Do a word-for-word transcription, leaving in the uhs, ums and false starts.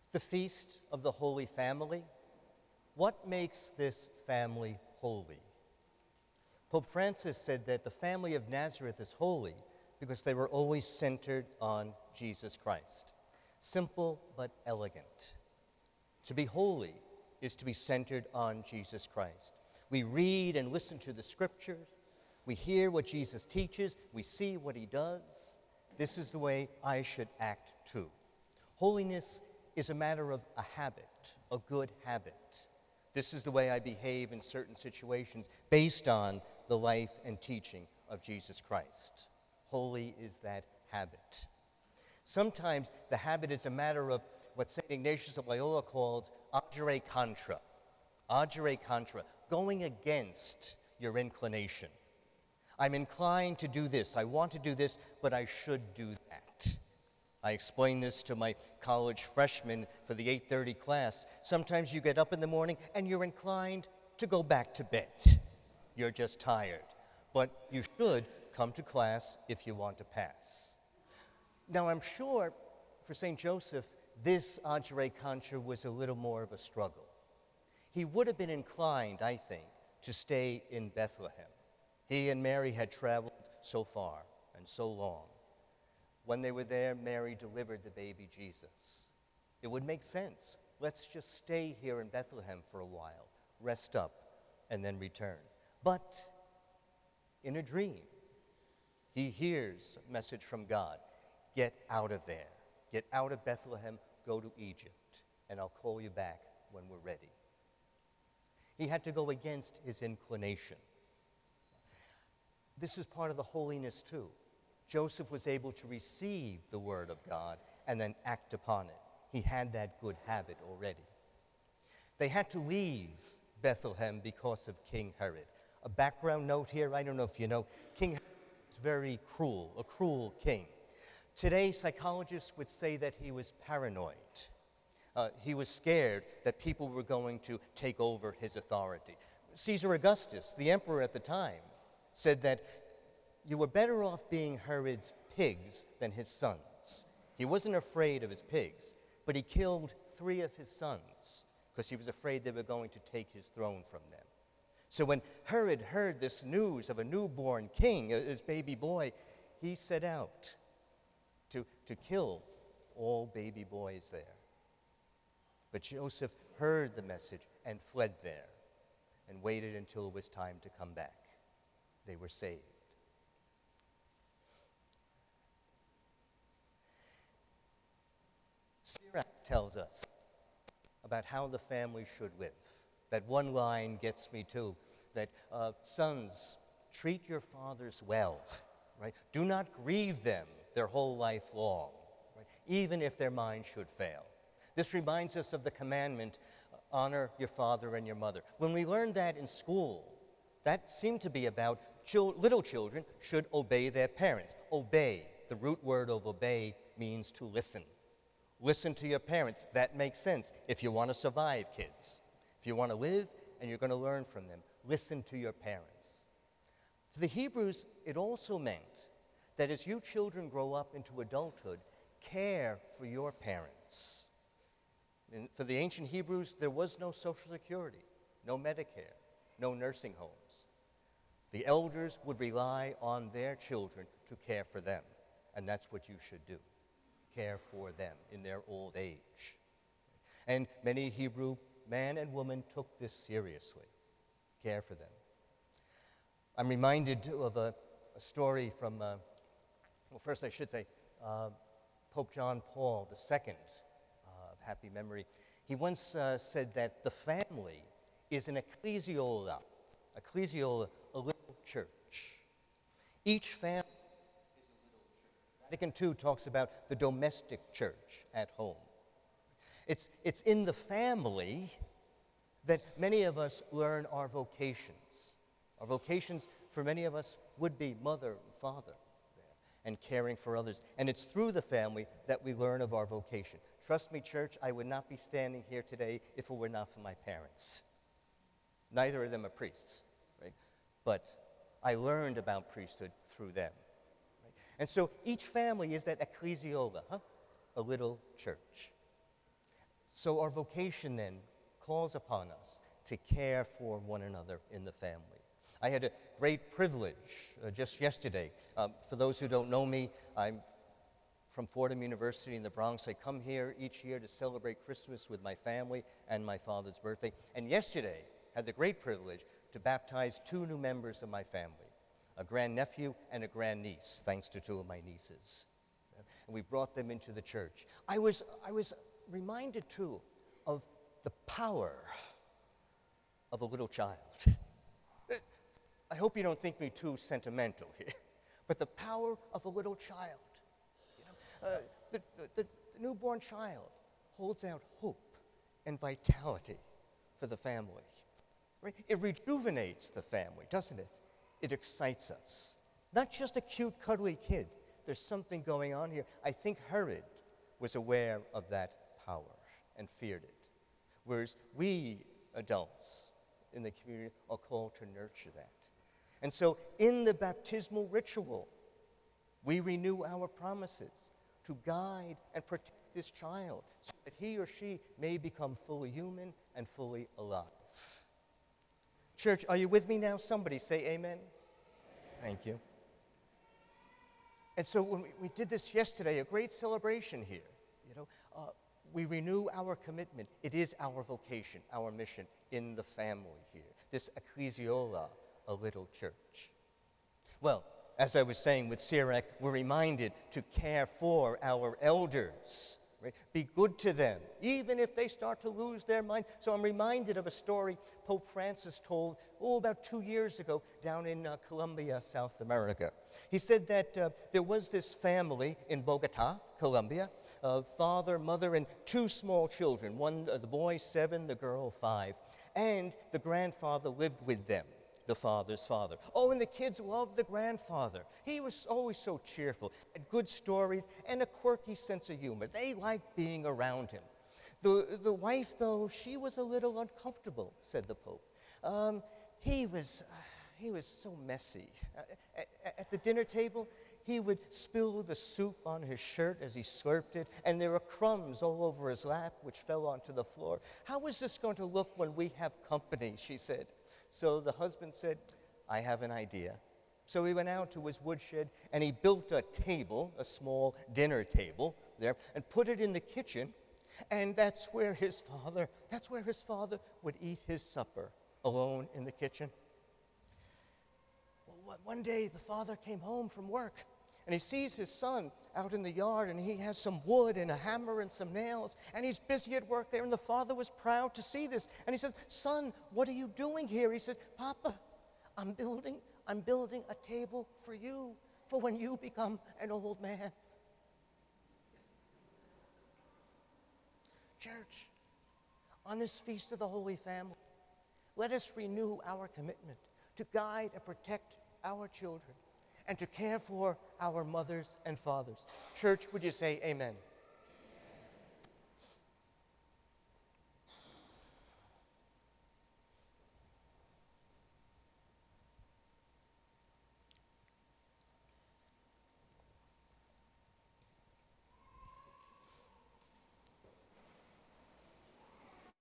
The Feast of the Holy Family. What makes this family holy? Pope Francis said that the family of Nazareth is holy because they were always centered on Jesus Christ. Simple but elegant. To be holy is to be centered on Jesus Christ. We read and listen to the scriptures. We hear what Jesus teaches. We see what he does. This is the way I should act too. Holiness is a matter of a habit, a good habit. This is the way I behave in certain situations based on the life and teaching of Jesus Christ. Holy is that habit. Sometimes the habit is a matter of what Saint Ignatius of Loyola called agere contra. Agere contra, going against your inclination. I'm inclined to do this. I want to do this, but I should do that. I explain this to my college freshmen for the eight thirty class. Sometimes you get up in the morning and you're inclined to go back to bed. You're just tired. But you should come to class if you want to pass. Now, I'm sure for Saint Joseph, this agere contra was a little more of a struggle. He would have been inclined, I think, to stay in Bethlehem. He and Mary had traveled so far and so long. When they were there, Mary delivered the baby Jesus. It would make sense. Let's just stay here in Bethlehem for a while, rest up, and then return. But in a dream, he hears a message from God. Get out of there. Get out of Bethlehem, go to Egypt, and I'll call you back when we're ready. He had to go against his inclination. This is part of the holiness too. Joseph was able to receive the word of God and then act upon it. He had that good habit already. They had to leave Bethlehem because of King Herod. A background note here, I don't know if you know, King Herod was very cruel, a cruel king. Today, psychologists would say that he was paranoid. Uh, he was scared that people were going to take over his authority. Caesar Augustus, the emperor at the time, said that you were better off being Herod's pigs than his sons. He wasn't afraid of his pigs, but he killed three of his sons because he was afraid they were going to take his throne from them. So when Herod heard this news of a newborn king, his baby boy, he set out to, to kill all baby boys there. But Joseph heard the message and fled there and waited until it was time to come back. They were saved. Sirach tells us about how the family should live. That one line gets me too, that uh, sons, treat your fathers well, right? Do not grieve them their whole life long, right? Even if their mind should fail. This reminds us of the commandment, honor your father and your mother. When we learned that in school, that seemed to be about chil- little children should obey their parents. Obey, the root word of obey means to listen. Listen to your parents. That makes sense if you want to survive, kids. If you want to live and you're going to learn from them, listen to your parents. For the Hebrews, it also meant that as you children grow up into adulthood, care for your parents. And for the ancient Hebrews, there was no Social Security, no Medicare, no nursing homes. The elders would rely on their children to care for them, and that's what you should do. Care for them in their old age. And many Hebrew man and woman took this seriously. Care for them. I'm reminded of a, a story from, uh, well, first I should say, uh, Pope John Paul the Second, uh, of happy memory. He once uh, said that the family is an ecclesiola, ecclesiola, a little church. Each family Vatican two talks about the domestic church at home. It's, it's in the family that many of us learn our vocations. Our vocations for many of us would be mother and father and caring for others. And it's through the family that we learn of our vocation. Trust me, church, I would not be standing here today if it were not for my parents. Neither of them are priests, right? But I learned about priesthood through them. And so each family is that ecclesiola, huh? A little church. So our vocation then calls upon us to care for one another in the family. I had a great privilege uh, just yesterday. Um, for those who don't know me, I'm from Fordham University in the Bronx. I come here each year to celebrate Christmas with my family and my father's birthday. And yesterday, had the great privilege to baptize two new members of my family, a grandnephew and a grandniece, thanks to two of my nieces. And we brought them into the church. I was, I was reminded, too, of the power of a little child. I hope you don't think me too sentimental here, but the power of a little child. You know, uh, the, the, the newborn child holds out hope and vitality for the family. Right? It rejuvenates the family, doesn't it? It excites us. Not just a cute, cuddly kid. There's something going on here. I think Herod was aware of that power and feared it, whereas we adults in the community are called to nurture that. And so in the baptismal ritual, we renew our promises to guide and protect this child so that he or she may become fully human and fully alive. Church, are you with me now? Somebody say amen. Thank you. And so when we, we did this yesterday, a great celebration here, you know, uh, we renew our commitment. It is our vocation, our mission in the family here, this ecclesiola, a little church. Well, as I was saying with Sirach, we're reminded to care for our elders. Right? Be good to them, even if they start to lose their mind. So I'm reminded of a story Pope Francis told, oh, about two years ago down in uh, Colombia, South America. He said that uh, there was this family in Bogota, Colombia, uh, father, mother, and two small children. One, uh, the boy seven, the girl five. And the grandfather lived with them, the father's father. Oh, and the kids loved the grandfather. He was always so cheerful, had good stories, and a quirky sense of humor. They liked being around him. The, the wife, though, she was a little uncomfortable, said the Pope. Um, he was, uh, he was so messy. Uh, at, at the dinner table, he would spill the soup on his shirt as he slurped it, and there were crumbs all over his lap, which fell onto the floor. How is this going to look when we have company, she said. So the husband said, I have an idea. So he went out to his woodshed and he built a table, a small dinner table there, and put it in the kitchen. And that's where his father, that's where his father would eat his supper, alone in the kitchen. Well, one day the father came home from work and he sees his son out in the yard, and he has some wood and a hammer and some nails, and he's busy at work there, and the father was proud to see this. And he says, son, what are you doing here? He says, Papa, I'm building, I'm building a table for you, for when you become an old man. Church, on this Feast of the Holy Family, let us renew our commitment to guide and protect our children and to care for our mothers and fathers. Church, would you say amen?